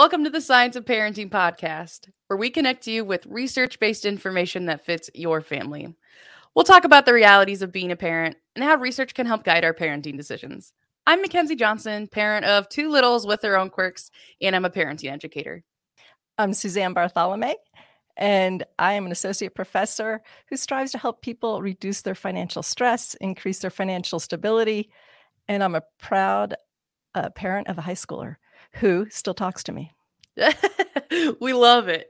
Welcome to the Science of Parenting podcast, where we connect you with research-based information that fits your family. We'll talk about the realities of being a parent and how research can help guide our parenting decisions. I'm Mackenzie Johnson, parent of two littles with their own quirks, and I'm a parenting educator. I'm Suzanne Bartholomew, and I am an associate professor who strives to help people reduce their financial stress, increase their financial stability, and I'm a proud parent of a high schooler who still talks to me. We love it.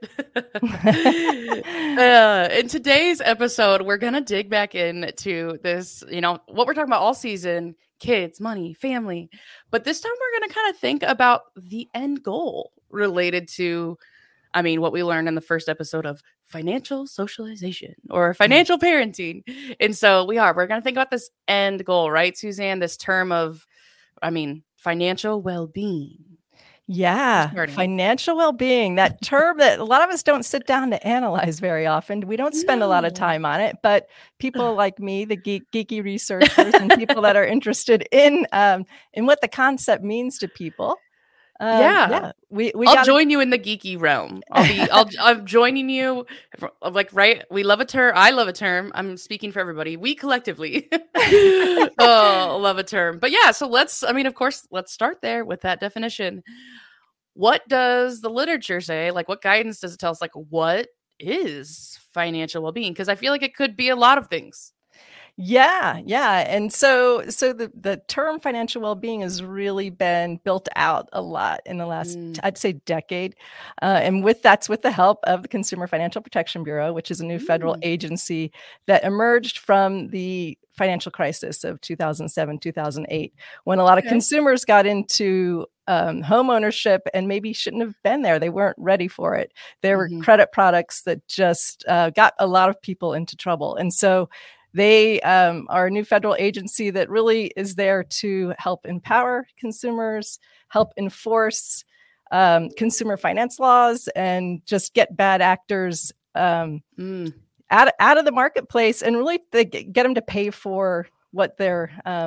In today's episode, we're going to dig back into this, what we're talking about all season, kids, money, family. But this time we're going to kind of think about the end goal related to, what we learned in the first episode of financial socialization or financial parenting. And so we're going to think about this end goal, right, Suzanne? This term of, financial well-being. Yeah, financial well-being, that term that a lot of us don't sit down to analyze very often. We don't spend a lot of time on it, but people like me, the geeky researchers and people that are interested in what the concept means to people. I'll join you in the geeky realm. I'm joining you. Right. We love a term. I love a term. I'm speaking for everybody. We collectively love a term. But yeah, so let's start there with that definition. What does the literature say? Like, what guidance does it tell us? Like, what is financial well-being? Because I feel like it could be a lot of things. Yeah. And so the term financial well-being has really been built out a lot in the last, I'd say, decade. And that's with the help of the Consumer Financial Protection Bureau, which is a new federal agency that emerged from the financial crisis of 2007, 2008, when a lot of consumers got into home ownership and maybe shouldn't have been there. They weren't ready for it. There were credit products that just got a lot of people into trouble. And so they are a new federal agency that really is there to help empower consumers, help enforce consumer finance laws, and just get bad actors out of the marketplace, and really get them to pay for what they're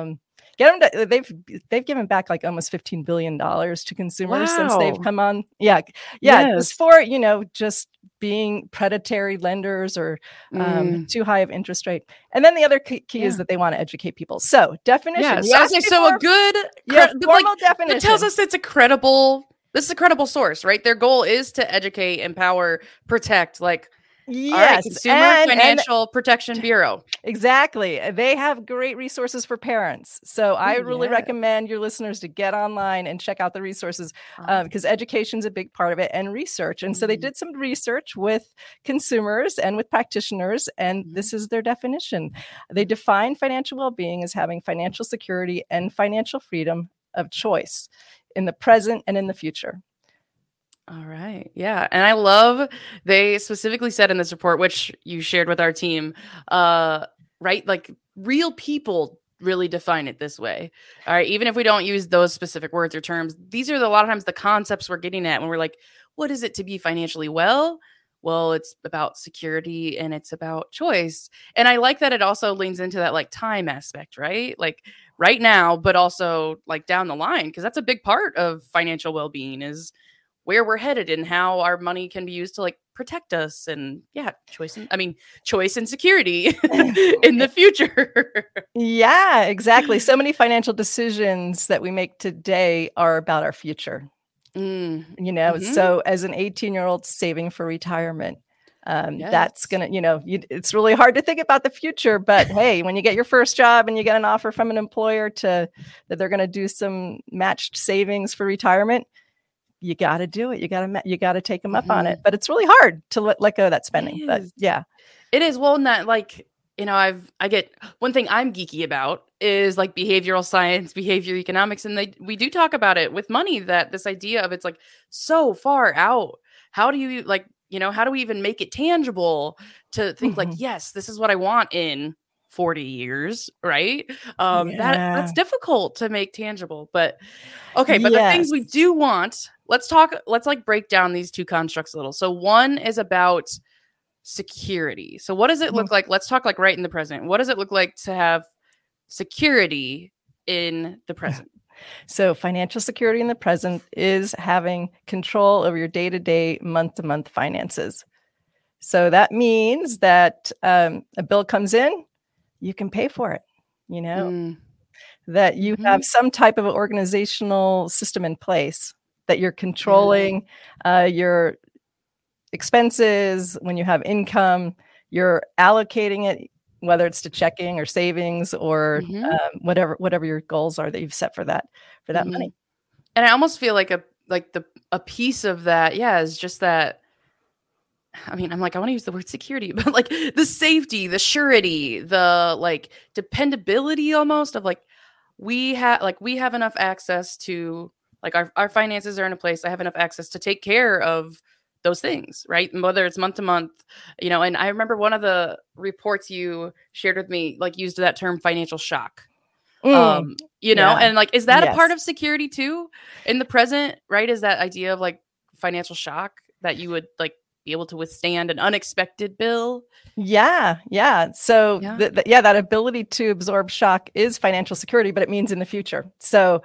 they've given back like almost $15 billion to consumers since they've come on. Just for just being predatory lenders or too high of interest rate. And then the other key is that they want to educate people. So definition. So a good formal definition. It tells us it's a credible source, right? Their goal is to educate, empower, protect, Yes, Consumer Financial Protection Bureau. Exactly. They have great resources for parents. So I really recommend your listeners to get online and check out the resources because education is a big part of it, and research. And so they did some research with consumers and with practitioners, and this is their definition. They define financial well-being as having financial security and financial freedom of choice in the present and in the future. All right. Yeah. And I love, they specifically said in this report, which you shared with our team, right? Like real people really define it this way. All right. Even if we don't use those specific words or terms, these are a lot of times the concepts we're getting at when we're like, what is it to be financially well? Well, it's about security and it's about choice. And I like that it also leans into that like time aspect, right? Like right now, but also like down the line, because that's a big part of financial well-being is where we're headed and how our money can be used to like protect us and choice and security in the future. Yeah, exactly. So many financial decisions that we make today are about our future. So as an 18-year-old saving for retirement, that's going to, it's really hard to think about the future, but hey, when you get your first job and you get an offer from an employer that they're going to do some matched savings for retirement, you got to do it. You got to take them up on it, but it's really hard to let go of that spending. But it is. Well, not like, I get one thing I'm geeky about is like behavioral science, behavior economics. And we do talk about it with money, that this idea of it's like so far out. How do you how do we even make it tangible to think like, yes, this is what I want in 40 years, right? That's difficult to make tangible, but okay. But the things we do want, let's break down these two constructs a little. So one is about security. So what does it look like? Let's talk like right in the present. What does it look like to have security in the present? So financial security in the present is having control over your day-to-day, month-to-month finances. So that means that a bill comes in, you can pay for it, that you have some type of organizational system in place, that you're controlling your expenses. When you have income, you're allocating it, whether it's to checking or savings or whatever your goals are that you've set for that money. And I almost feel like a piece of that, is just that. I mean, I want to use the word security, but like the safety, the surety, the like dependability almost of like we have enough access to like our finances are in a place. I have enough access to take care of those things, right? And whether it's month to month, and I remember one of the reports you shared with me, like used that term financial shock. And like, is that a part of security too in the present, right? Is that idea of like financial shock that you would like be able to withstand an unexpected bill? Yeah. So that ability to absorb shock is financial security, but it means in the future. So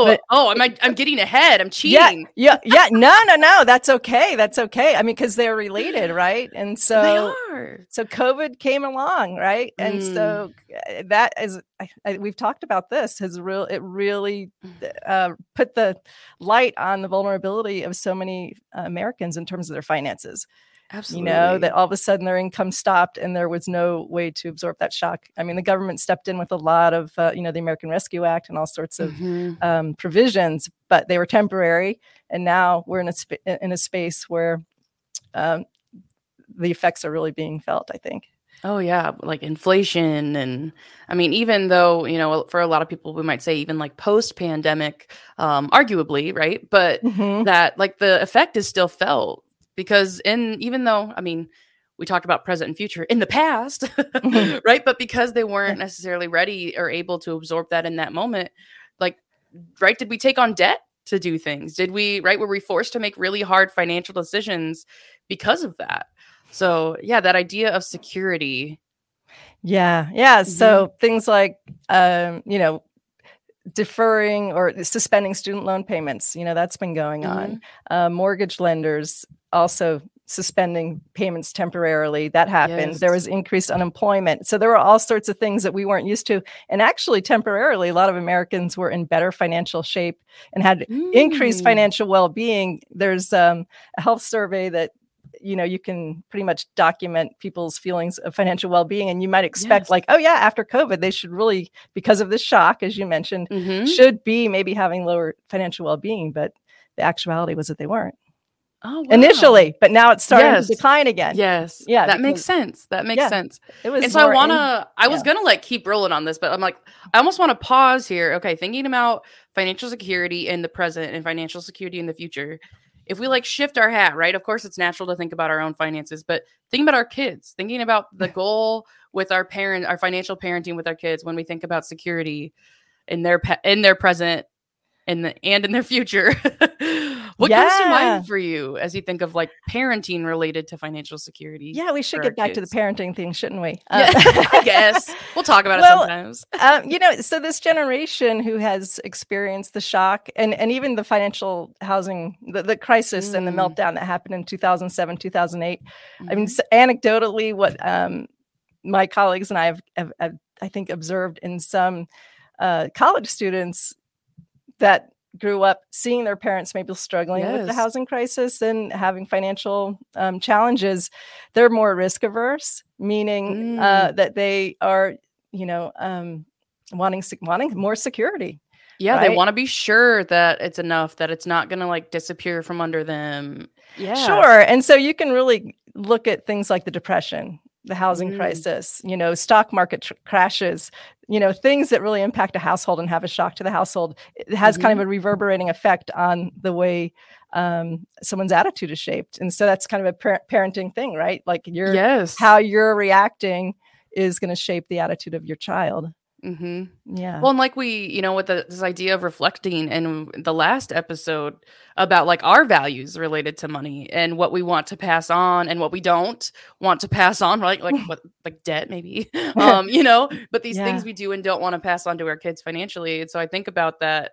I'm getting ahead. I'm cheating. Yeah. No. That's okay. I mean, because they're related, right? And so they are. So COVID came along, right? And so that is, we've talked about this. It really put the light on the vulnerability of so many Americans in terms of their finances. Absolutely. That all of a sudden their income stopped and there was no way to absorb that shock. I mean, the government stepped in with a lot of, the American Rescue Act and all sorts of provisions, but they were temporary. And now we're in a space where the effects are really being felt, I think. Oh, yeah. Like inflation. And I mean, even though, for a lot of people, we might say even like post-pandemic, arguably, right? But that like the effect is still felt. Because even though, I mean, we talked about present and future in the past, right? But because they weren't necessarily ready or able to absorb that in that moment, like, right? Did we take on debt to do things? Were we forced to make really hard financial decisions because of that? So that idea of security. Yeah. So things like, deferring or suspending student loan payments, that's been going on. Mortgage lenders also suspending payments temporarily. That happened. There was increased unemployment. So there were all sorts of things that we weren't used to. And actually, temporarily, a lot of Americans were in better financial shape and had increased financial well-being. There's a health survey that you can pretty much document people's feelings of financial well-being. And you might expect after COVID, they should really, because of the shock, as you mentioned, should be maybe having lower financial well-being. But the actuality was that they weren't. Oh, wow. Initially, but now it's starting to decline again. Yes. Yeah. That makes sense. It was. And so I was going to like keep rolling on this, but I'm like, I almost want to pause here. Okay. Thinking about financial security in the present and financial security in the future. If we like shift our hat, right? Of course, it's natural to think about our own finances, but thinking about our kids, thinking about the goal with our financial parenting with our kids, when we think about security in their present and in their future, what comes to mind for you as you think of like parenting related to financial security? Yeah, we should get back to the parenting thing, shouldn't we? I guess we'll talk about it sometimes. So this generation who has experienced the shock and even the financial housing, the crisis and the meltdown that happened in 2007, 2008. I mean, anecdotally, what my colleagues and I have I think observed in some college students that grew up seeing their parents maybe struggling with the housing crisis and having financial challenges, they're more risk averse, meaning that they are, wanting more security. Yeah, right? They want to be sure that it's enough, that it's not going to like disappear from under them. Yeah, sure. And so you can really look at things like the Depression, the housing crisis, stock market crashes, things that really impact a household and have a shock to the household. It has kind of a reverberating effect on the way someone's attitude is shaped. And so that's kind of a parenting thing, right? Like how you're reacting is going to shape the attitude of your child. Yeah. Well, and like we, with this idea of reflecting in the last episode about like our values related to money and what we want to pass on and what we don't want to pass on, right? Like debt, maybe, but these things we do and don't want to pass on to our kids financially. And so I think about that,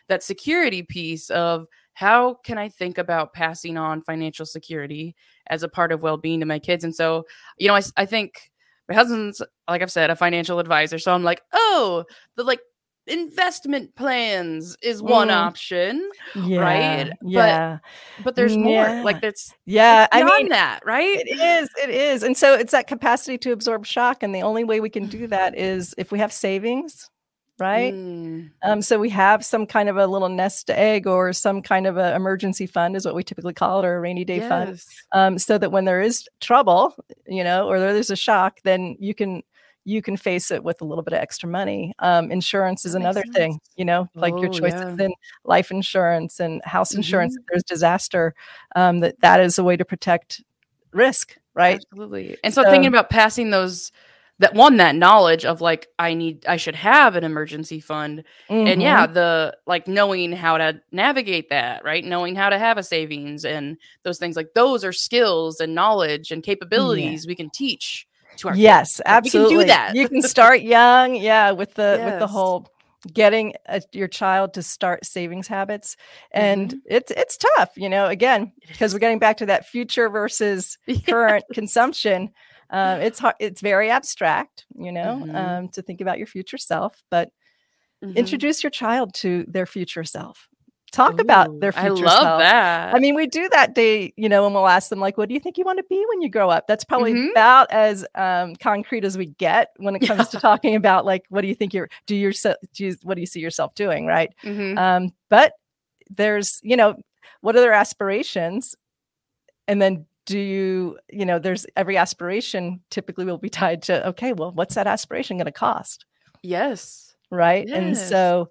that security piece of how can I think about passing on financial security as a part of well-being to my kids. And so, I think my husband's, like I've said, a financial advisor. So I'm like, oh, the like investment plans is one option, right? But there's more. Like it's beyond that, right? It is. And so it's that capacity to absorb shock. And the only way we can do that is if we have savings, right? So we have some kind of a little nest egg or some kind of an emergency fund is what we typically call it, or a rainy day fund. So that when there is trouble, or there's a shock, then you can face it with a little bit of extra money. Insurance is another thing, like your choices in life insurance and house insurance. If there's disaster, that is a way to protect risk, right? Absolutely. And so thinking about passing that knowledge of like, I should have an emergency fund. And the like knowing how to navigate that, right? Knowing how to have a savings and those things, like those are skills and knowledge and capabilities we can teach to our kids. Absolutely. We can do that. You can start young, with the whole getting your child to start savings habits. And it's tough, again, because we're getting back to that future versus current consumption. It's hard, it's very abstract, to think about your future self, but introduce your child to their future self. Talk about their future self. I love that. I mean, we do that day, and we'll ask them like, what do you think you want to be when you grow up? That's probably about as concrete as we get when it comes to talking about like, what do you think what do you see yourself doing? Right. But there's, what are their aspirations? And then there's every aspration typically will be tied to, okay, well, what's that aspiration going to cost? Yes. Right. Yes. And so,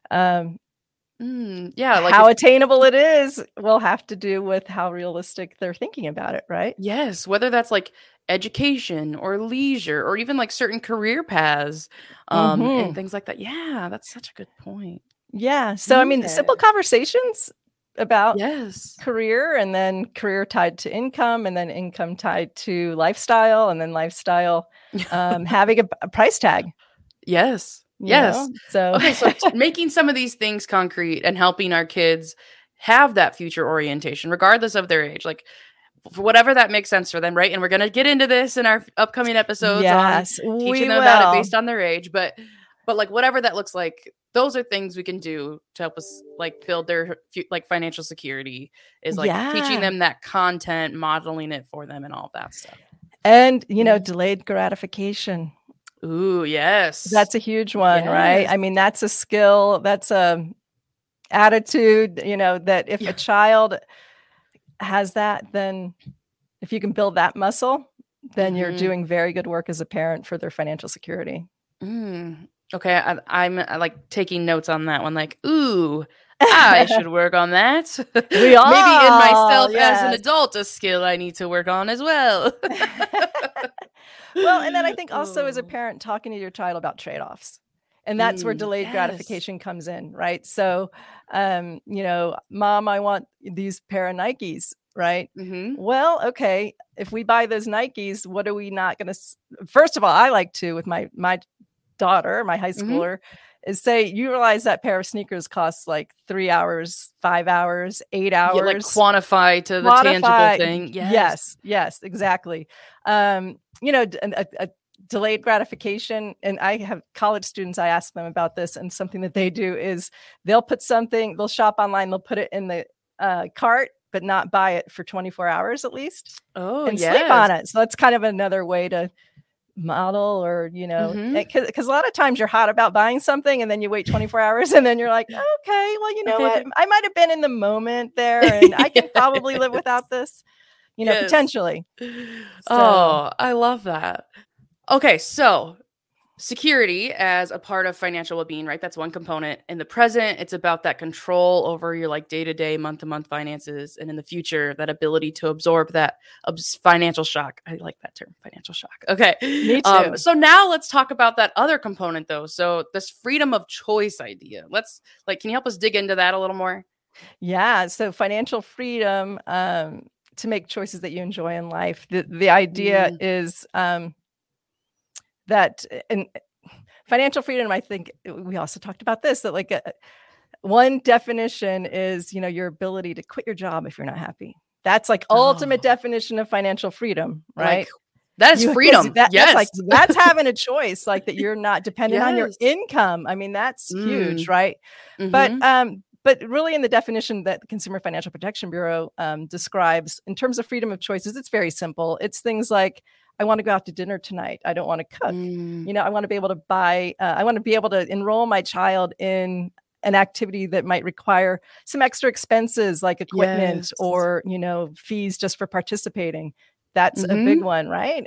like how attainable it is will have to do with how realistic they're thinking about it, right? Yes, whether that's like education or leisure or even like certain career paths and things like that. Yeah, that's such a good point. Yeah. So, I mean, simple conversations about career, and then career tied to income, and then income tied to lifestyle, and then lifestyle having a price tag. Yes. So making some of these things concrete and helping our kids have that future orientation, regardless of their age, like for whatever that makes sense for them, right? And we're going to get into this in our upcoming episodes on teaching them about it based on their age, but like whatever that looks like, those are things we can do to help us like build their like financial security, is like teaching them that content, modeling it for them, and all of that stuff. And delayed gratification. Ooh, yes. That's a huge one, right? I mean, that's a skill, that's a attitude, that if a child has that, then if you can build that muscle, then you're doing very good work as a parent for their financial security. Okay, I'm like taking notes on that one, like, ooh, I should work on that. We all. Maybe in myself as an adult, a skill I need to work on as well. Well, and then I think also as a parent, talking to your child about trade-offs. And that's where delayed gratification comes in, right? So, Mom, I want these pair of Nikes, right? Well, okay, if we buy those Nikes, what are we not going to... First of all, I like to, with my daughter, my high schooler, is say, you realize that pair of sneakers costs like 3 hours, 5 hours, 8 hours. Yeah, like quantify to the tangible thing. Yes, exactly. A delayed gratification, and I have college students, I ask them about this, and something that they do is they'll shop online, they'll put it in the cart, but not buy it for 24 hours at least. And sleep on it. So that's kind of another way to model, or because a lot of times you're hot about buying something and then you wait 24 hours and then you're like, okay, well, you know what, I might have been in the moment there and I can probably live without this, potentially. Oh, I love that. Okay, so security as a part of financial well-being, right? That's one component. In the present, it's about that control over your like day-to-day, month-to-month finances, and in the future, that ability to absorb that financial shock. I like that term, financial shock. Okay. Me too. So now let's talk about that other component though. So this freedom of choice idea. Can you help us dig into that a little more? Yeah. So financial freedom to make choices that you enjoy in life. The idea is that, and financial freedom, I think we also talked about this, that like one definition is, your ability to quit your job if you're not happy. That's like Oh. ultimate definition of financial freedom, right? Like, that is freedom. Yes. That's having a choice, like that you're not dependent on your Yes. income. I mean, that's huge, right? Mhm. But really, in the definition that the Consumer Financial Protection Bureau describes in terms of freedom of choices, it's very simple. It's things like, I want to go out to dinner tonight. I don't want to cook. I want to be able to buy, I want to be able to enroll my child in an activity that might require some extra expenses like equipment Yes. or, fees just for participating. That's a big one, right?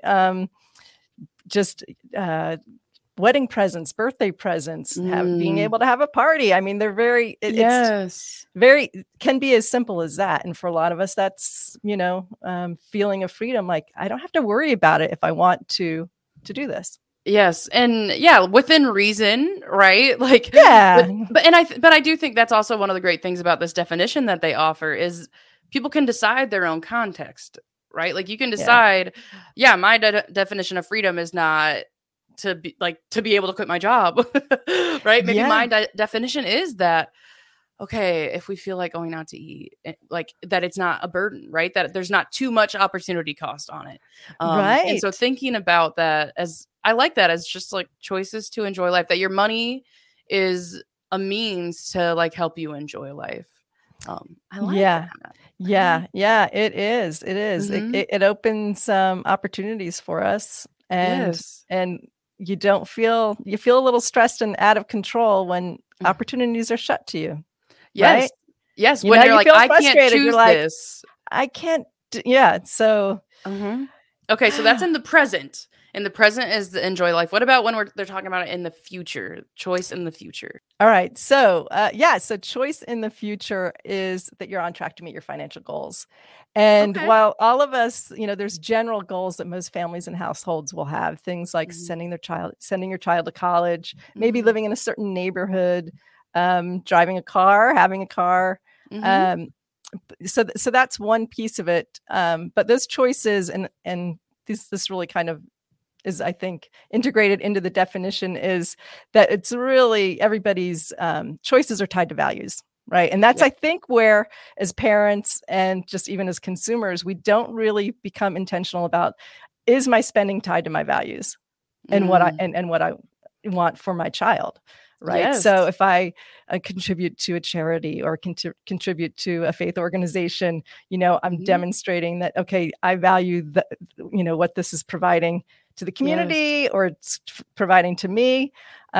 Just wedding presents, birthday presents, being able to have a party. I mean, they're very, it's very, can be as simple as that. And for a lot of us, that's, feeling of freedom. Like, I don't have to worry about it if I want to do this. Yes. And within reason, right? Like, but I do think that's also one of the great things about this definition that they offer is people can decide their own context, right? Like, you can decide, my definition of freedom is not to be able to quit my job, right? Maybe my definition is that, okay, if we feel like going out to eat, like that it's not a burden, right? That there's not too much opportunity cost on it. Right. And so thinking about that I like that as just like choices to enjoy life, that your money is a means to like help you enjoy life. I like that. Yeah, it is. It is. It opens opportunities for us. And you feel a little stressed and out of control when opportunities are shut to you. Yes. Right? Yes. When you're like, I can't choose this. I can't. So. Okay. So that's in the present. In the present is the enjoy life. What about when they're talking about it in the future? Choice in the future. All right. So, so choice in the future is that you're on track to meet your financial goals. And while all of us, there's general goals that most families and households will have, things like sending your child to college, maybe living in a certain neighborhood, driving a car, having a car. So that's one piece of it. But those choices and this really kind of is, I think, integrated into the definition is that it's really everybody's choices are tied to values, right? And that's, I think, where as parents and just even as consumers, we don't really become intentional about, is my spending tied to my values and what I want for my child, right? Yes. So if I contribute to a charity or contribute to a faith organization, I'm demonstrating that, okay, I value what this is providing to the community or it's providing to me,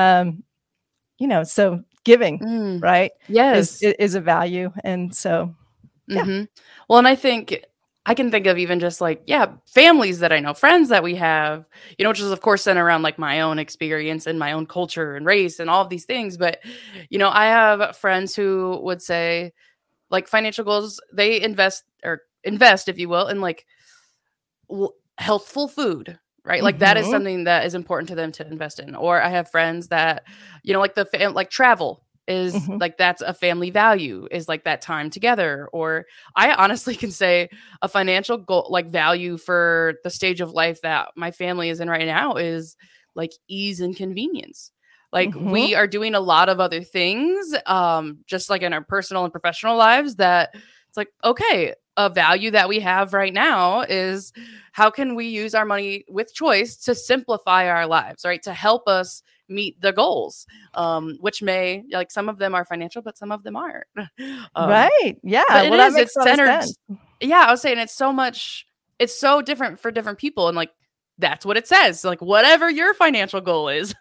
so giving, right? Yes. Is a value. And so, Well, and I think I can think of even just like, families that I know, friends that we have, which is of course centered around like my own experience and my own culture and race and all of these things. But, I have friends who would say like financial goals, they invest, if you will, in like healthful food. Right. Like that is something that is important to them to invest in. Or I have friends that, like like travel is like, that's a family value, is like that time together. Or I honestly can say a financial goal, like value for the stage of life that my family is in right now is like ease and convenience. Like we are doing a lot of other things, just like in our personal and professional lives that it's like, okay, a value that we have right now is how can we use our money with choice to simplify our lives, right? To help us meet the goals, which may, like some of them are financial, but some of them aren't. Right. Yeah. But that makes it's centered. Sense. Yeah. I was saying it's so different for different people. And like, that's what it says. Like whatever your financial goal is.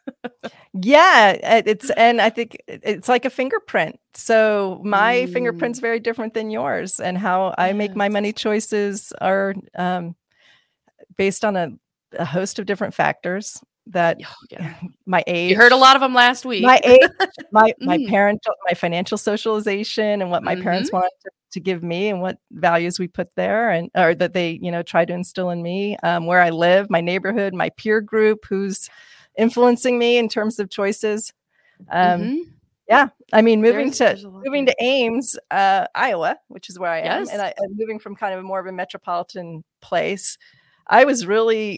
And I think it's like a fingerprint. So my fingerprint's very different than yours, and how I make my money choices are based on a host of different factors. That my age, you heard a lot of them last week. My age, my financial socialization, and what my parents wanted to give me, and what values we put there, or that they try to instill in me. Where I live, my neighborhood, my peer group, who's influencing me in terms of choices. I mean, moving to Ames, Iowa, which is where I am, and I'm moving from kind of more of a metropolitan place. I was really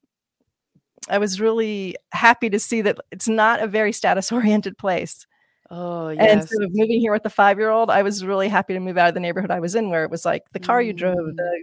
happy to see that it's not a very status oriented place. Oh, And yes. so moving here with the 5-year-old, I was really happy to move out of the neighborhood I was in, where it was like the car you drove, Mm.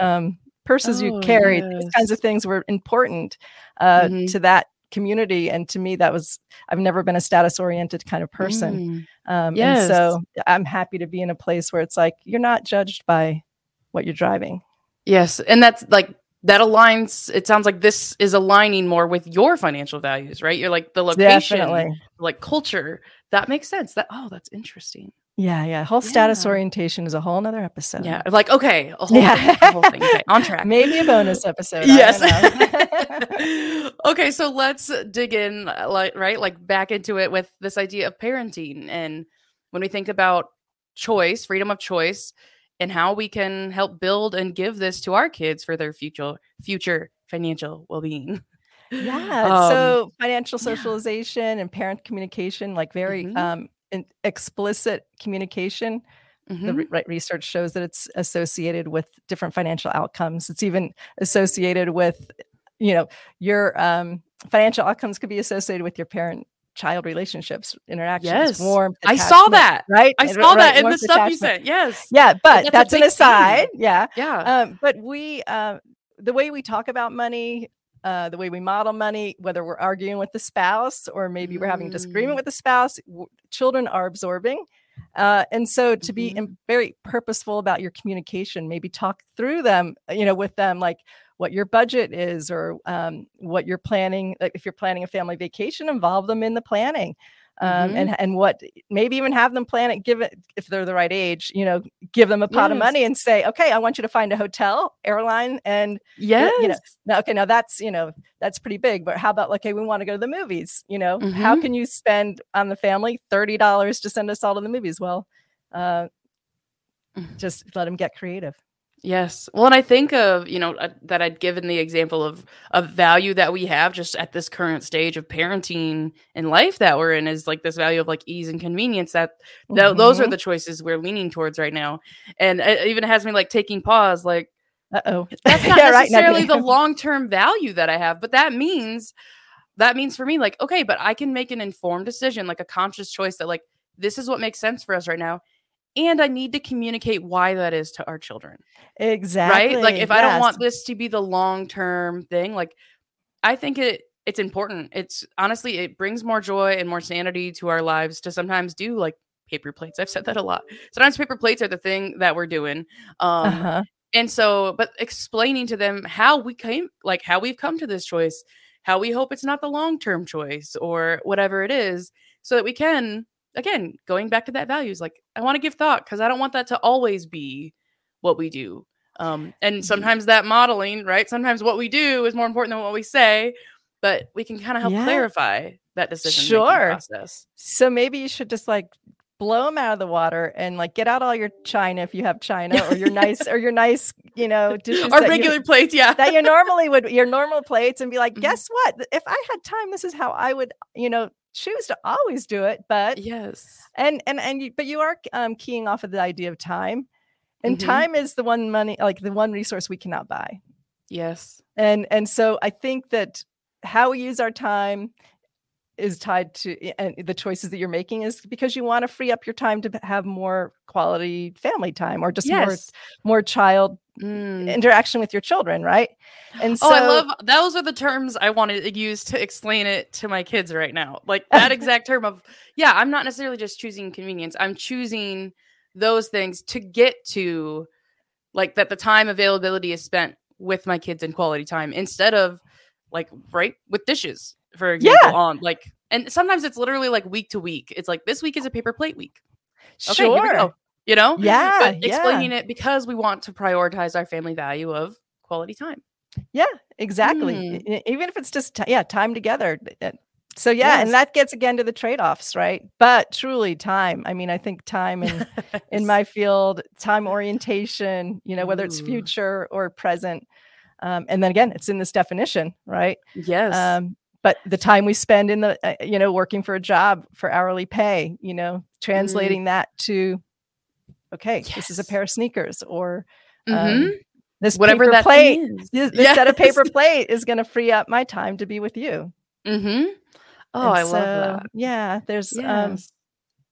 purses you Oh, carried, these kinds of yes. things were important Mhm. to that community. And to me, that was, I've never been a status oriented kind of person. Mm. And Yes. so I'm happy to be in a place where it's like, you're not judged by what you're driving. Yes, and that's like that aligns. It sounds like this is aligning more with your financial values, right? You're like the location, Definitely. like culture. That makes sense. That's interesting. Yeah. Yeah. Whole status Yeah. orientation is a whole nother episode. Yeah. Like, okay, Yeah. a whole thing. Okay, on track. Maybe a bonus episode. Yes. I don't know. Okay, so let's dig in, like back into it with this idea of parenting. And when we think about choice, freedom of choice, and how we can help build and give this to our kids for their future financial well-being. Yeah. Um, So financial yeah. socialization and parent communication, like very Mhm. explicit communication. The Mhm. right research shows that it's associated with different financial outcomes. It's even associated with, you know, your financial outcomes could be associated with your parent child relationships, interactions, Yes. warmth, I saw attachment, that. right? I And saw right, that in the warmth, stuff you attachment. sent. Yes. Yeah, Like, but that's a that's an big theme. aside. Yeah. Yeah. But we, the way we talk about money, the way we model money, whether we're arguing with the spouse or maybe we're having a disagreement Mm. with the spouse, children are absorbing. And so to be Mhm. very purposeful about your communication, maybe talk through them, with them, like what your budget is or what you're planning. Like if you're planning a family vacation, involve them in the planning. Mhm. And what maybe even have them plan it, give it if they're the right age, give them a pot of Yes. money and say, okay, I want you to find a hotel, airline, and Yes. now, okay, now that's pretty big, but how about, okay, we want to go to the movies, how Mhm. can you spend on the family $30 to send us all to the movies? Well, uh, just let them get creative. Yes. Well, and I think of, that I'd given the example of value that we have just at this current stage of parenting and life that we're in is like this value of like ease and convenience those are Mhm. the choices we're leaning towards right now. And it even has me like taking pause, like Uh-oh. that's not Yeah, right, not necessarily getting the long-term value that I have, but that means for me, like, okay, but I can make an informed decision, like a conscious choice that like, this is what makes sense for us right now. And I need to communicate why that is to our children. Right? Like, Exactly, if I don't yes. want this to be the long-term thing, like, I think it's important. It's honestly, it brings more joy and more sanity to our lives to sometimes do, like, paper plates. I've said that a lot. Sometimes paper plates are the thing that we're doing. Uh-huh. And so but explaining to them how we've come to this choice, how we hope it's not the long-term choice or whatever it is, so that we can, again, going back to that values, like, I wanna give thought because I don't want that to always be what we do. And Ye sometimes that modeling, right? Sometimes what we do is more important than what we say, but we can kind of help Yeah, clarify that decision making sure. process. So maybe you should just like blow them out of the water and like get out all your china if you have china or your nice, dishes Our regular plates, yeah. that you normally would your normal plates and be like, Mhm. guess what? If I had time, this is how I would, choose to always do it. But Yes. but you are keying off of the idea of time. And Mhm. time is the one money, like the one resource we cannot buy. Yes. And so I think that how we use our time is tied to and the choices that you're making is because you want to free up your time to have more quality family time or just more Yes. more child Mm. interaction with your children, right? And Oh, I so love those are the terms I wanted to use to explain it to my kids right now. Like that exact term of, yeah, I'm not necessarily just choosing convenience. I'm choosing those things to get to like that the time availability is spent with my kids in quality time instead of like right with dishes, for example, yeah, on like and sometimes it's literally like week to week. It's like this week is a paper plate week. Okay, here we sure. go. You know? Yeah, But yeah. explaining it because we want to prioritize our family value of quality time. Yeah, exactly. Mm. Even if it's just time together. So yeah, and Yes. that gets again to the trade-offs, right? But truly time. I mean, I think time in Yes. my field, time orientation, whether it's Ooh. future or present. And then again, it's in this definition, right? Yes. But the time we spend in the, working for a job for hourly pay, Mm. translating that to, okay, this is a Yes. pair of sneakers or Mhm. this Whatever paper that thing plate, is. this set of Yes. paper plate is going to free up my time to be with you. Mhm. Oh, And I love so, that. yeah, Yes.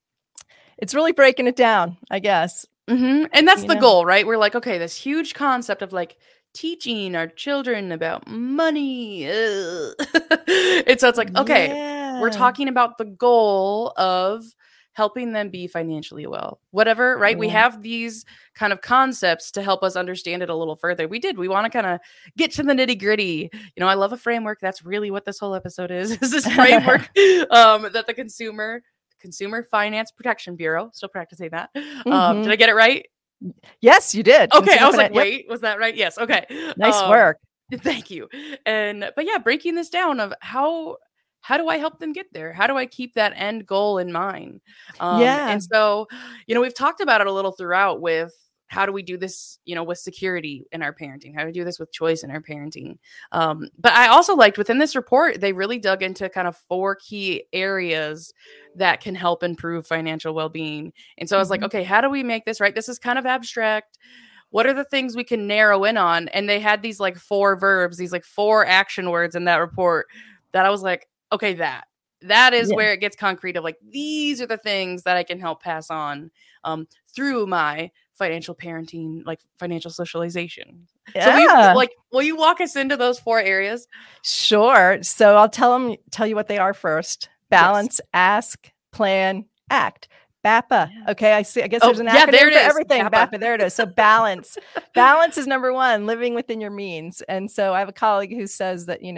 it's really breaking it down, I guess. And that's the goal, right? We're like, okay, this huge concept of like teaching our children about money. And so it's like, okay, we're talking about the goal of helping them be financially well, whatever, right? We have these kind of concepts to help us understand it a little further. We want to kind of get to the nitty gritty. I love a framework. That's really what this whole episode is this framework that the Consumer Finance Protection Bureau, still practicing that. Did I get it right? Yes, you did. Okay, I was like, wait, was that right? Yes. Okay. Nice work. Thank you. But yeah, breaking this down of how do I help them get there? How do I keep that end goal in mind? And so, we've talked about it a little throughout with how do we do this, with security in our parenting? How do we do this with choice in our parenting? But I also liked within this report, they really dug into kind of 4 key areas that can help improve financial well-being. And so I was like, okay, how do we make this right? This is kind of abstract. What are the things we can narrow in on? And they had these like 4 verbs, these like 4 action words in that report that I was like, okay, that is where it gets concrete of like, these are the things that I can help pass on through my financial parenting, like financial socialization. So will you walk us into those 4 areas? Sure. So I'll tell you what they are first. Balance, ask, plan, act. BAPA. Okay. I see. I guess there's an acronym for everything. BAPA. There it is. So balance. Balance is number 1, living within your means. And so I have a colleague who says that,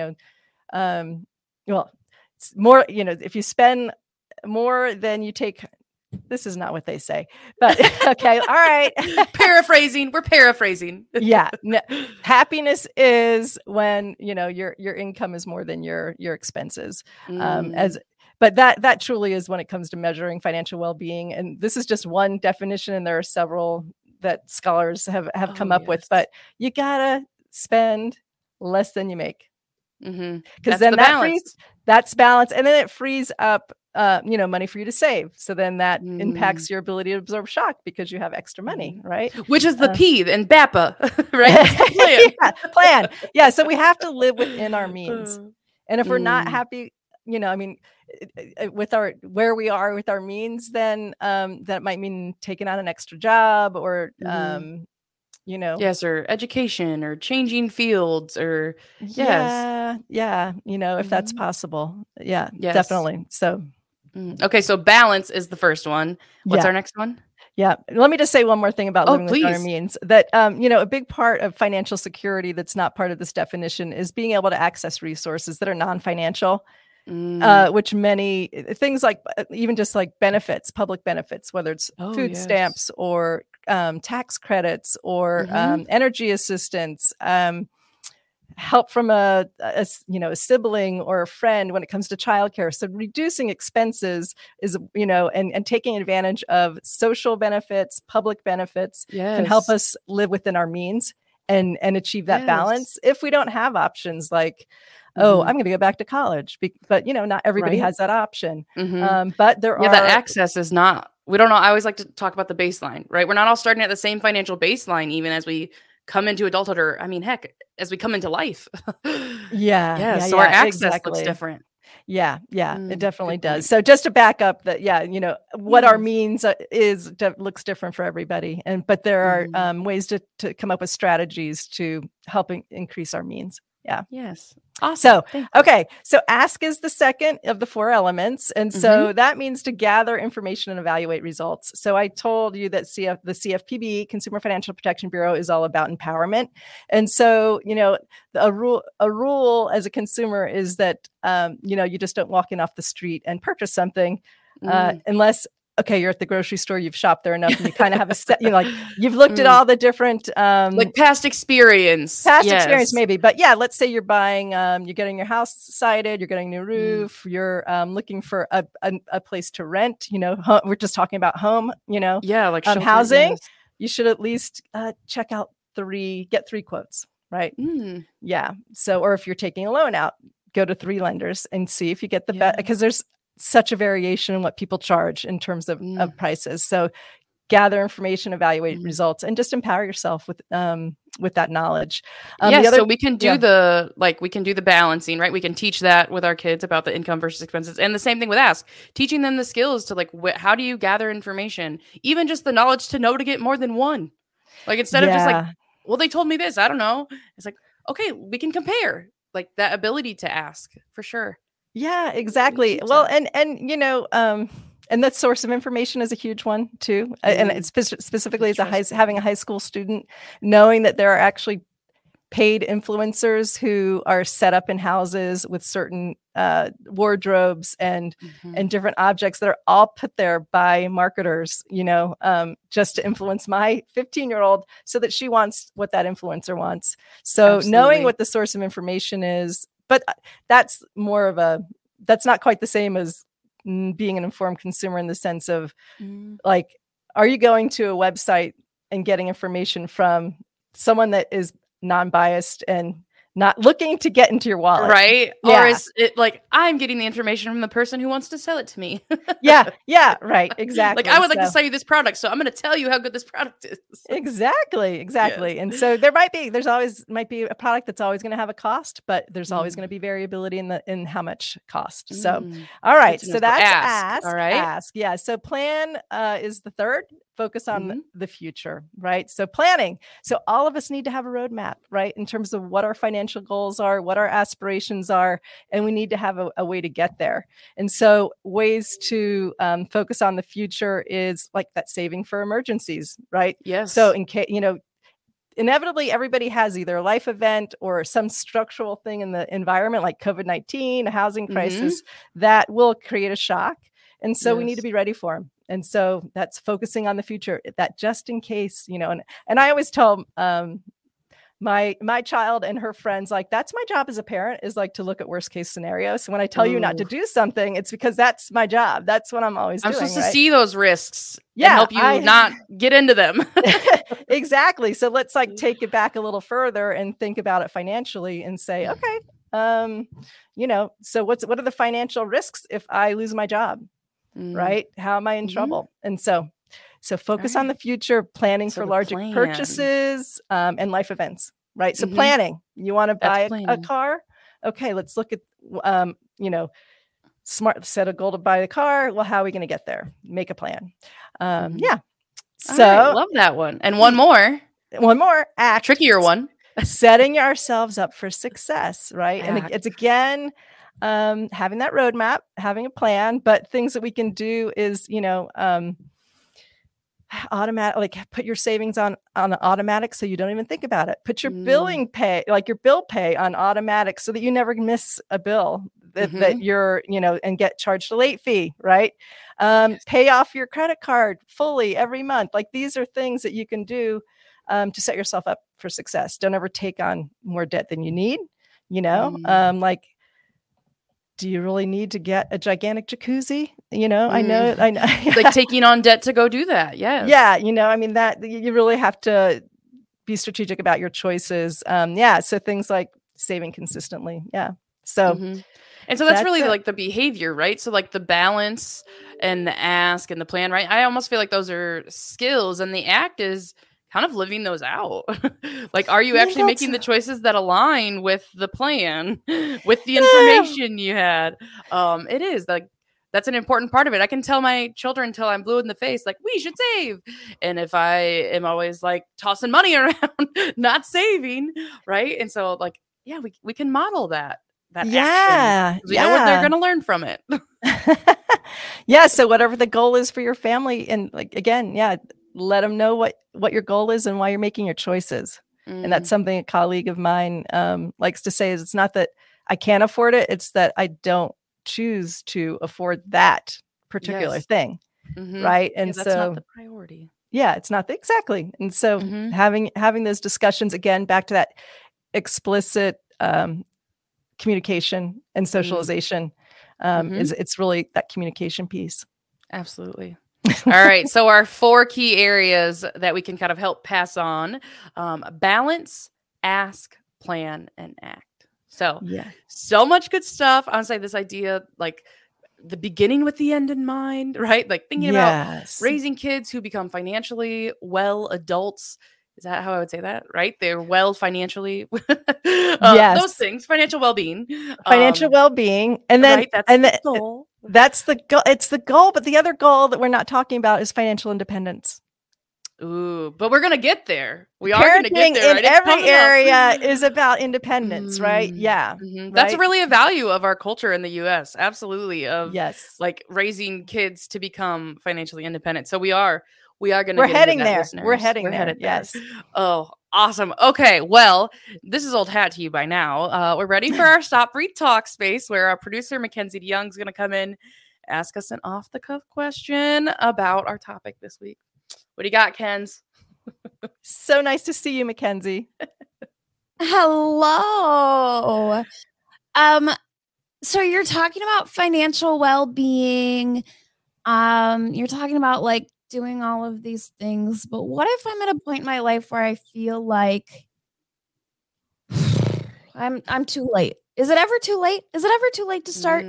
it's more, if you spend more than you take, this is not what they say, but okay. All right. We're paraphrasing. Yeah. No, happiness is when, your income is more than your expenses. But that truly is when it comes to measuring financial well-being. And this is just one definition. And there are several that scholars have come up with, but you gotta spend less than you make. Because then that's balance. And then it frees up, money for you to save. So then that impacts your ability to absorb shock because you have extra money, right? Which is the P in BAPA, right? Plan. Yeah. So we have to live within our means. And if we're not happy, with where we are with our means, then that might mean taking on an extra job or yes, or education or changing fields or if that's possible. Yeah, definitely. So okay, so balance is the first one. What's our next one? Yeah. Let me just say one more thing about living within our means. That a big part of financial security that's not part of this definition is being able to access resources that are non-financial. Which many things like even just like benefits, public benefits, whether it's food stamps or tax credits or energy assistance, help from a sibling or a friend when it comes to childcare. So reducing expenses is, and taking advantage of social benefits, public benefits can help us live within our means and achieve that balance. If we don't have options like, I'm going to go back to college, but not everybody has that option. But there are that access is not. We don't know. I always like to talk about the baseline, right? We're not all starting at the same financial baseline, even as we come into adulthood, or heck, as we come into life. So our access looks different. Yeah, it definitely does. So just to back up that, what our means looks different for everybody, but there are ways to come up with strategies to help increase our means. Yeah. Yes. Awesome. So ask is the second of the 4 elements. And so that means to gather information and evaluate results. So I told you that the CFPB, Consumer Financial Protection Bureau, is all about empowerment. And so, a rule as a consumer is that, you just don't walk in off the street and purchase something unless you're at the grocery store, you've shopped there enough, and you kind of have a set, you've looked at all the different, like past experience maybe, but let's say you're buying, you're getting your house sided, you're getting a new roof, you're looking for a place to rent, we're just talking about home, like housing, you should at least check out get 3 quotes, right? Yeah. So, or if you're taking a loan out, go to 3 lenders and see if you get the best, because there's such a variation in what people charge in terms of prices. So gather information, evaluate results, and just empower yourself with with that knowledge. So we can do we can do the balancing, right? We can teach that with our kids about the income versus expenses, and the same thing with Ask, teaching them the skills to like how do you gather information, even just the knowledge to know to get more than one. Like instead of just like, well, they told me this, I don't know. It's like, okay, we can compare, like that ability to ask for sure. Yeah, exactly. Well, and you know, and that source of information is a huge one too. And it's specifically as having a high school student, knowing that there are actually paid influencers who are set up in houses with certain wardrobes and different objects that are all put there by marketers, you know, just to influence my 15-year-old so that she wants what that influencer wants. So knowing what the source of information is, but that's that's not quite the same as being an informed consumer in the sense of like, are you going to a website and getting information from someone that is non-biased and not looking to get into your wallet, right? Yeah. Or is it like I'm getting the information from the person who wants to sell it to me? yeah, right, exactly. Like I would like to sell you this product, so I'm going to tell you how good this product is. Exactly. Yes. And so there's always might be a product that's always going to have a cost, but there's always going to be variability in how much cost. So, all right, so that's ask. All right, ask. Yeah. So plan is the third. Focus on the future, right? So planning. So all of us need to have a roadmap, right? In terms of what our financial goals are, what our aspirations are, and we need to have a way to get there. And so ways to focus on the future is like that saving for emergencies, right? Yes. So in case, you know, inevitably everybody has either a life event or some structural thing in the environment like COVID-19, a housing crisis that will create a shock. And so we need to be ready for them. And so that's focusing on the future, that just in case, you know, and I always tell my child and her friends, like, that's my job as a parent, is like to look at worst case scenarios. So when I tell you not to do something, it's because that's my job. That's what I'm always doing. I'm supposed to see those risks and help you not get into them. Exactly. So let's like take it back a little further and think about it financially and say, okay, you know, so what are the financial risks if I lose my job? Right? How am I in trouble? And so focus on the future, planning for larger purchases and life events, right? So planning, you want to buy a car? Okay, let's look at, you know, smart set a goal to buy the car. Well, how are we going to get there? Make a plan. Yeah. So love that one. And one more, act. Trickier one. Setting ourselves up for success, right? And it's again, having that roadmap, having a plan, but things that we can do is, you know, automatic, like put your savings on automatic so you don't even think about it. Put your billing pay, like your bill pay, on automatic so that you never miss a bill that you're, you know, and get charged a late fee, right? Pay off your credit card fully every month. Like these are things that you can do to set yourself up for success. Don't ever take on more debt than you need, you know, like, do you really need to get a gigantic jacuzzi? You know, I know. Like taking on debt to go do that. Yes. Yeah. You know, I mean, that you really have to be strategic about your choices. So things like saving consistently. Yeah. So, and so that's really like the behavior, right? So like the balance and the ask and the plan, right? I almost feel like those are skills, and the act is kind of living those out. Like, are you actually making the choices that align with the plan, with the information you had? It is like, that's an important part of it. I can tell my children until I'm blue in the face, like, we should save. And if I am always like tossing money around, not saving, right? And so like, yeah, we can model that action. We know what they're going to learn from it. So whatever the goal is for your family, and like, again, let them know what your goal is and why you're making your choices. And that's something a colleague of mine likes to say, is it's not that I can't afford it, it's that I don't choose to afford that particular thing. Right. And that's not the priority. Yeah, it's not exactly. And so having those discussions, again, back to that explicit communication and socialization, it's really that communication piece. Absolutely. All right. So our 4 key areas that we can kind of help pass on: balance, ask, plan, and act. So much good stuff. Honestly, this idea, like the beginning with the end in mind, right? Like thinking about raising kids who become financially well adults Is that how I would say that? Right? They're well financially. Yes. Those things, financial well-being. Financial well-being. And then, right, that's the goal. That's the goal. It's the goal. But the other goal that we're not talking about is financial independence. Ooh, but we're going to get there. We are going to get there. Right? In every area is about independence, right? Yeah. Mm-hmm. Right? That's really a value of our culture in the US. Absolutely. Of like raising kids to become financially independent. So we are going to get heading there. We're heading there. Yes. Oh, awesome. Okay. Well, this is old hat to you by now. We're ready for our Stop Breathe Talk space where our producer, Mackenzie DeYoung, is going to come in, ask us an off the cuff question about our topic this week. What do you got, Kens? So nice to see you, Mackenzie. Hello. So you're talking about financial well-being. You're talking about like doing all of these things, but what if I'm at a point in my life where I feel like I'm too late? Is it ever too late? Is it ever too late to start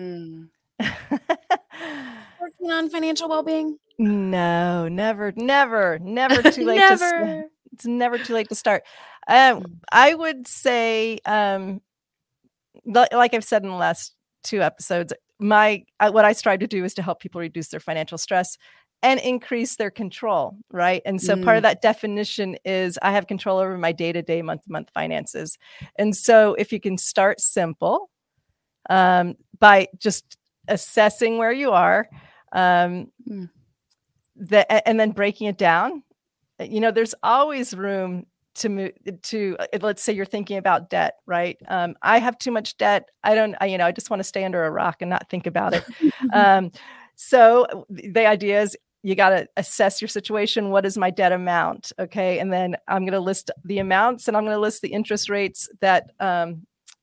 working on financial well-being? No, never too late. It's never too late to start. I would say, like I've said in the last 2 episodes, what I strive to do is to help people reduce their financial stress and increase their control, right? And so part of that definition is I have control over my day-to-day, month-to-month finances. And so if you can start simple by just assessing where you are, and then breaking it down, there's always room to move to, let's say you're thinking about debt, right? I have too much debt. I just want to stay under a rock and not think about it. So the idea is you got to assess your situation. What is my debt amount? Okay. And then I'm going to list the amounts and I'm going to list the interest rates that, from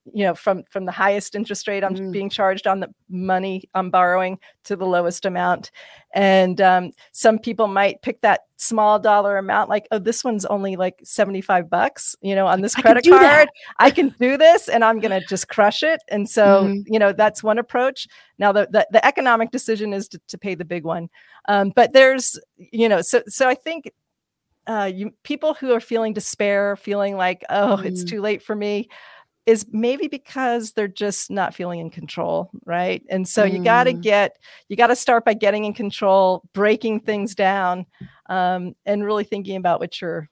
the highest interest rate I'm being charged on the money I'm borrowing to the lowest amount. And some people might pick that small dollar amount, like, oh, this one's only like $75, on this credit card. I can do this and I'm going to just crush it. And so, that's one approach. Now the economic decision is to pay the big one. But there's, so I think people who are feeling despair, feeling like, oh, it's too late for me, is maybe because they're just not feeling in control, right? And so you got to start by getting in control, breaking things down, and really thinking about what your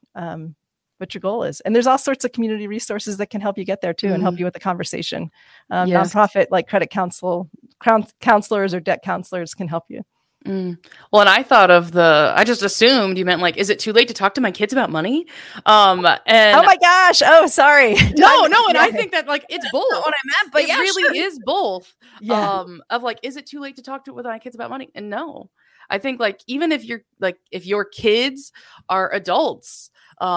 goal is. And there's all sorts of community resources that can help you get there too, and help you with the conversation. Nonprofit like credit counselors or debt counselors can help you. Well, and I thought I just assumed you meant like, is it too late to talk to my kids about money? And oh my gosh. Oh, sorry. No. And I think that like, it's both. That's not what I meant, but it really is both. Of like, is it too late to talk with my kids about money? And no, I think like, even if your kids are adults,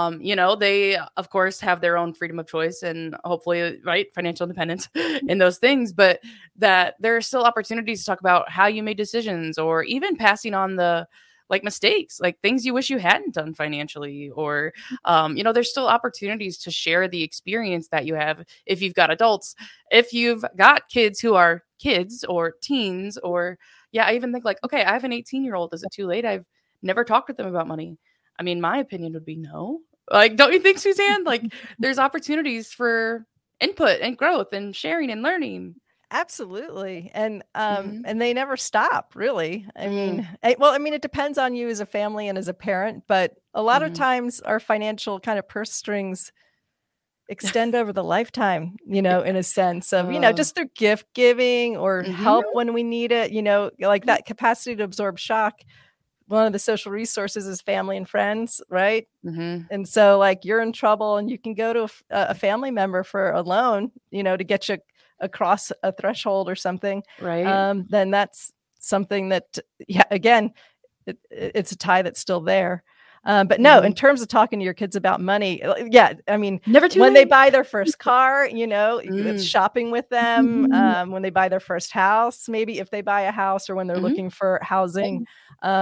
they of course have their own freedom of choice and hopefully, right, financial independence in those things, but that there are still opportunities to talk about how you made decisions, or even passing on the like mistakes, like things you wish you hadn't done financially, or there's still opportunities to share the experience that you have if you've got adults, if you've got kids who are kids or teens, or I even think like, okay, I have an 18-year-old. Is it too late? I've never talked with them about money. I mean, my opinion would be no. Like, don't you think, Suzanne? Like, there's opportunities for input and growth and sharing and learning. Absolutely. And and they never stop, really. I mean, it depends on you as a family and as a parent, but a lot of times our financial kind of purse strings extend over the lifetime, in a sense of, just through gift giving or help when we need it, like that capacity to absorb shock. One of the social resources is family and friends, right? And so like you're in trouble and you can go to a family member for a loan, to get you across a threshold or something. Right. Then that's something that, again, it's a tie that's still there. But no, in terms of talking to your kids about money, I mean, never too when late. They buy their first car, it's shopping with them. When they buy their first house, maybe if they buy a house, or when they're looking for housing.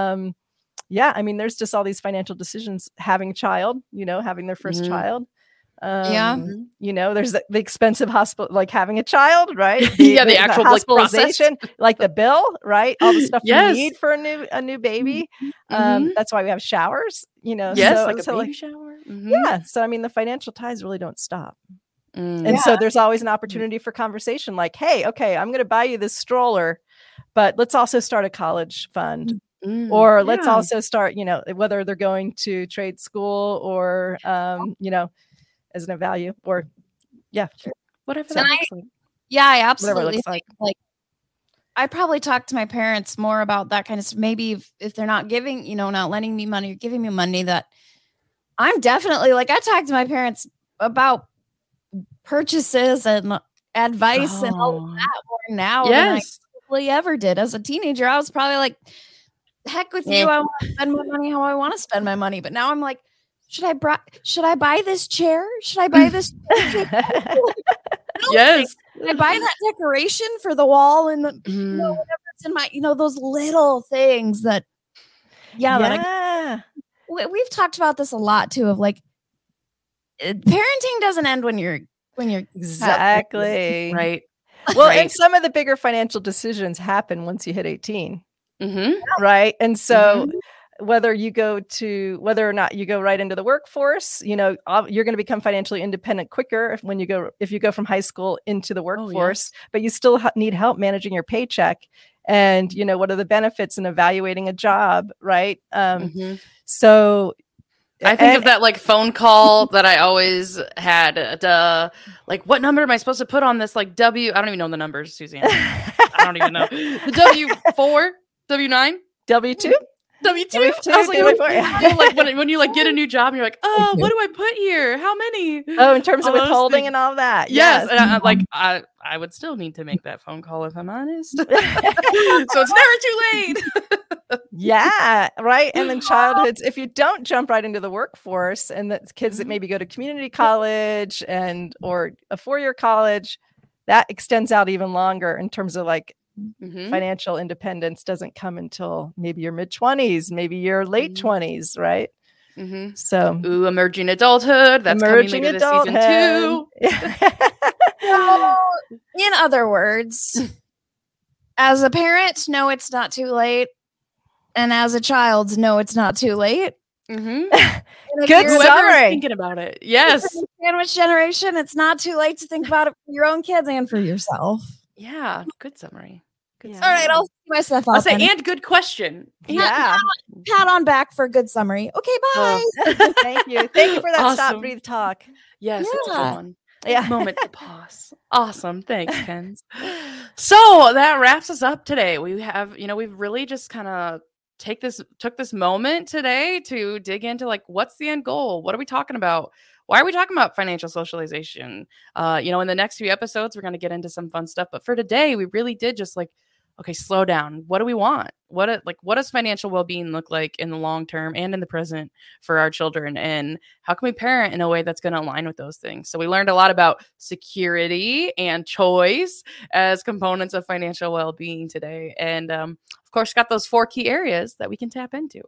I mean, there's just all these financial decisions, having a child, having their first child. Yeah. You know, there's the expensive hospital, like having a child, right? The actual hospitalization, like the bill, right? All the stuff Yes. we need for a new baby. That's why we have showers, you know. Yes, so, like a so baby shower. Yeah. So I mean, the financial ties really don't stop. Mm. And so there's always an opportunity for conversation like, hey, okay, I'm going to buy you this stroller, but let's also start a college fund. Or let's also start, you know, whether they're going to trade school or, you know, as an value or, whatever that looks like. Yeah, I Whatever it absolutely looks think, like I probably talk to my parents more about that kind of stuff. Maybe if they're not giving, you know, not lending me money or giving me money, that I'm definitely like, I talk to my parents about purchases and advice and all of that more now than I probably ever did. As a teenager, I was probably like, heck with you, I want to spend my money how I want to spend my money. But now I'm like, should I buy this chair? Should I buy this? Yes. Should I buy that decoration for the wall and the, you know, whatever's in my, you know, those little things that, that we've talked about this a lot too, of like, parenting doesn't end when you're exactly right. Well, and some of the bigger financial decisions happen once you hit 18. Right. And so whether or not you go right into the workforce, you know, you're going to become financially independent quicker if you go from high school into the workforce, but you still need help managing your paycheck. And, you know, what are the benefits in evaluating a job? Right. So I think of that like phone call that I always had. Like, what number am I supposed to put on this? Like I don't even know the numbers, Suzanne. I don't even know. The W4, W9, W2. W2. I was like, when you like get a new job and you're like, oh, what do I put here? How many? Oh, in terms of withholding and all that. Yes. And I would still need to make that phone call if I'm honest. So it's never too late. Yeah. Right. And then childhoods, if you don't jump right into the workforce, and the kids that maybe go to community college or a 4-year college, that extends out even longer in terms of like financial independence doesn't come until maybe your mid-20s, maybe your late 20s, right? So emerging adulthood. That's emerging coming later this season 2. In other words, as a parent, no, it's not too late. And as a child, no, it's not too late. Good summary. Thinking about it. Yes. Sandwich generation, it's not too late to think about it for your own kids and for yourself. Yeah. Good summary. All right, I'll see myself out. I'll say, and good question. Yeah. Pat on back for a good summary. Okay, bye. Thank you. Thank you for that stop, breathe, talk. Yes, it's a good one. Yeah. Moment to pause. Awesome. Thanks, Kenz. So that wraps us up today. We have, you know, we've really just kind of took this moment today to dig into like, what's the end goal? What are we talking about? Why are we talking about financial socialization? You know, in the next few episodes, we're going to get into some fun stuff. But for today, we really did just like, okay, slow down. What do we want? What does financial well-being look like in the long term and in the present for our children? And how can we parent in a way that's going to align with those things? So we learned a lot about security and choice as components of financial well-being today. And of course, got those 4 key areas that we can tap into.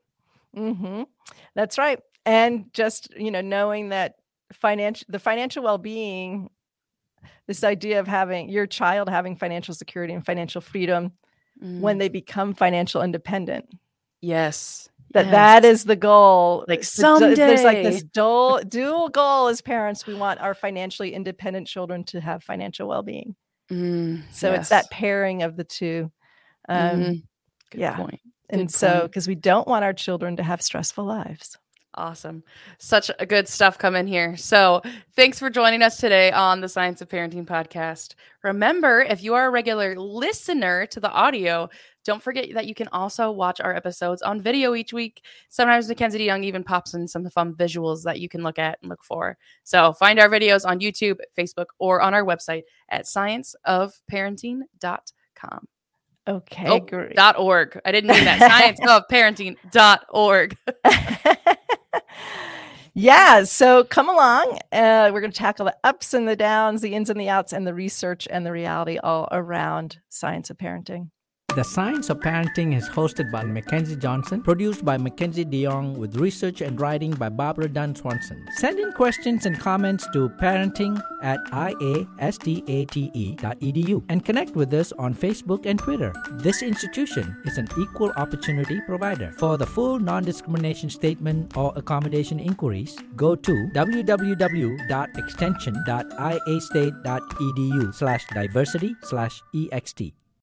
That's right. And just, you know, knowing that the financial well-being, this idea of having your child having financial security and financial freedom when they become financial independent. Yes. That is the goal. Like someday. There's like this dual goal as parents. We want our financially independent children to have financial well-being. So it's that pairing of the two. Good point. And so, because we don't want our children to have stressful lives. Awesome. Such a good stuff coming here. So thanks for joining us today on the Science of Parenting podcast. Remember, if you are a regular listener to the audio, don't forget that you can also watch our episodes on video each week. Sometimes Mackenzie DeYoung even pops in some fun visuals that you can look at and look for. So find our videos on YouTube, Facebook, or on our website at scienceofparenting.com. Okay, great. .org. I didn't mean that. Scienceofparenting.org. Yeah, so come along. We're going to tackle the ups and the downs, the ins and the outs, and the research and the reality all around science of parenting. The Science of Parenting is hosted by Mackenzie Johnson, produced by Mackenzie DeYoung, with research and writing by Barbara Dunn Swanson. Send in questions and comments to parenting@iastate.edu and connect with us on Facebook and Twitter. This institution is an equal opportunity provider. For the full non-discrimination statement or accommodation inquiries, go to www.extension.iastate.edu/diversity/ext.